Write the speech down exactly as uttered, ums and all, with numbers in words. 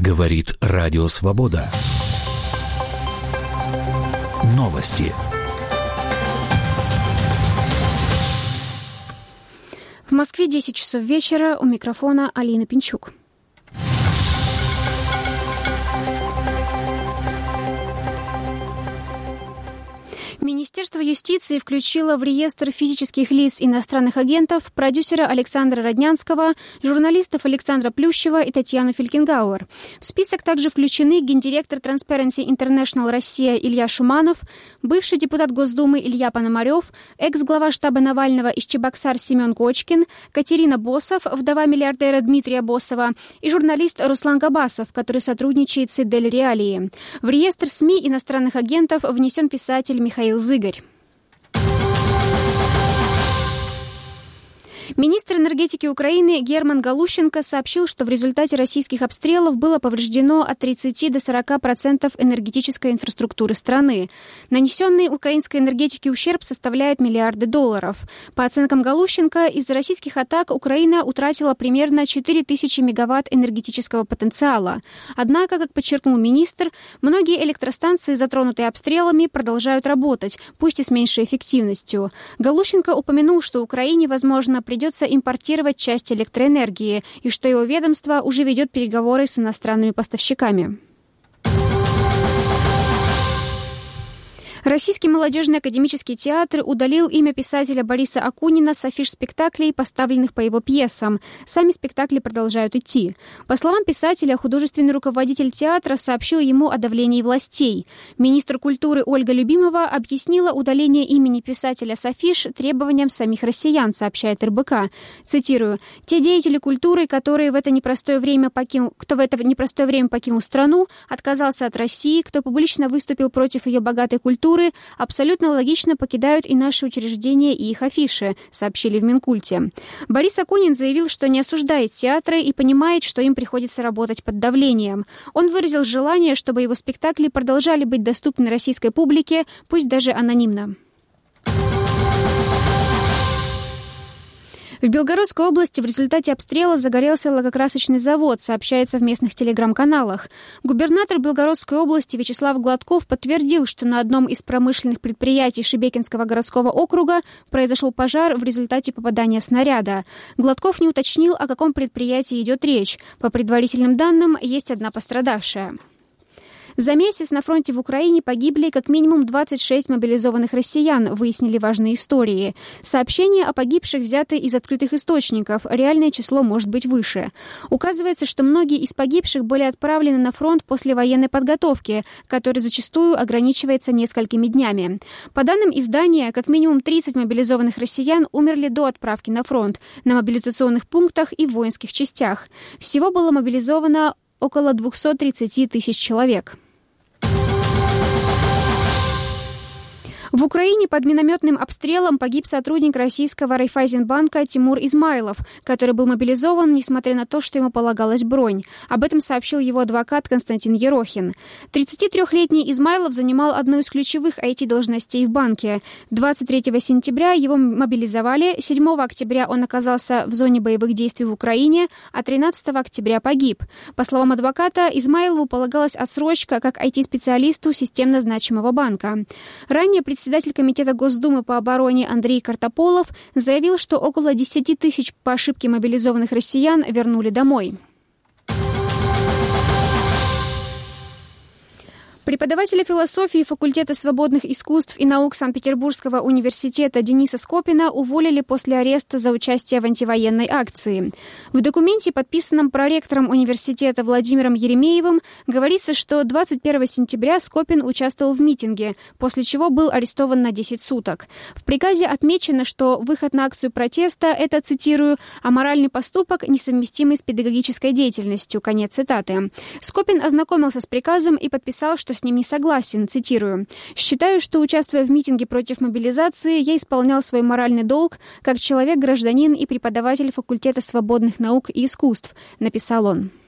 Говорит Радио Свобода. Новости. В Москве десять часов вечера. У микрофона Алина Пинчук. Министерство юстиции включило в реестр физических лиц иностранных агентов продюсера Александра Роднянского, журналистов Александра Плющева и Татьяну Фелькенгауэр. В список также включены гендиректор Transparency International Россия Илья Шуманов, бывший депутат Госдумы Илья Пономарев, экс-глава штаба Навального из Чебоксар Семен Кочкин, Катерина Босов, вдова миллиардера Дмитрия Босова, и журналист Руслан Габасов, который сотрудничает с Идель Реалии. В реестр СМИ иностранных агентов внесен писатель Михаил Зыгорь. Министр энергетики Украины Герман Галущенко сообщил, что в результате российских обстрелов было повреждено от тридцати до сорока процентов энергетической инфраструктуры страны. Нанесенный украинской энергетике ущерб составляет миллиарды долларов. По оценкам Галущенко, из-за российских атак Украина утратила примерно четыре тысячи мегаватт энергетического потенциала. Однако, как подчеркнул министр, многие электростанции, затронутые обстрелами, продолжают работать, пусть и с меньшей эффективностью. Галущенко упомянул, что Украине, возможно, придется Придется импортировать часть электроэнергии, и что его ведомство уже ведет переговоры с иностранными поставщиками. Российский молодежный академический театр удалил имя писателя Бориса Акунина с афиш спектаклей, поставленных по его пьесам. Сами спектакли продолжают идти. По словам писателя, художественный руководитель театра сообщил ему о давлении властей. Министр культуры Ольга Любимова объяснила удаление имени писателя с афиш требованиям самих россиян, сообщает эр бэ ка. Цитирую: «Те деятели культуры, которые в это непростое время покинул, кто в это непростое время покинул страну, отказался от России, кто публично выступил против ее богатой культуры, абсолютно логично покидают и наши учреждения, и их афиши», сообщили в Минкульте. Борис Акунин заявил, что не осуждает театры и понимает, что им приходится работать под давлением. Он выразил желание, чтобы его спектакли продолжали быть доступны российской публике, пусть даже анонимно. В Белгородской области в результате обстрела загорелся лакокрасочный завод, сообщается в местных телеграм-каналах. Губернатор Белгородской области Вячеслав Гладков подтвердил, что на одном из промышленных предприятий Шебекинского городского округа произошел пожар в результате попадания снаряда. Гладков не уточнил, о каком предприятии идет речь. По предварительным данным, есть одна пострадавшая. За месяц на фронте в Украине погибли как минимум двадцать шесть мобилизованных россиян, выяснили важные истории. Сообщения о погибших взяты из открытых источников, реальное число может быть выше. Указывается, что многие из погибших были отправлены на фронт после военной подготовки, которая зачастую ограничивается несколькими днями. По данным издания, как минимум тридцать мобилизованных россиян умерли до отправки на фронт, на мобилизационных пунктах и в воинских частях. Всего было мобилизовано около двести тридцать тысяч человек. В Украине под минометным обстрелом погиб сотрудник российского Райффайзенбанка Тимур Измайлов, который был мобилизован, несмотря на то, что ему полагалась бронь. Об этом сообщил его адвокат Константин Ерохин. тридцатитрёхлетний Измайлов занимал одну из ключевых ай ти-должностей в банке. двадцать третьего сентября его мобилизовали, седьмого октября он оказался в зоне боевых действий в Украине, а тринадцатого октября погиб. По словам адвоката, Измайлову полагалась отсрочка как ай ти-специалисту системно значимого банка. Ранее председатель Председатель Комитета Госдумы по обороне Андрей Картополов заявил, что около десяти тысяч по ошибке мобилизованных россиян вернули домой. Преподавателя философии факультета свободных искусств и наук Санкт-Петербургского университета Дениса Скопина уволили после ареста за участие в антивоенной акции. В документе, подписанном проректором университета Владимиром Еремеевым, говорится, что двадцать первого сентября Скопин участвовал в митинге, после чего был арестован на десять суток. В приказе отмечено, что выход на акцию протеста – это, цитирую, «аморальный поступок, несовместимый с педагогической деятельностью». Конец цитаты. Скопин ознакомился с приказом и подписал, что с ним не согласен, цитирую. «Считаю, что, участвуя в митинге против мобилизации, я исполнял свой моральный долг как человек, гражданин и преподаватель факультета свободных наук и искусств», написал он.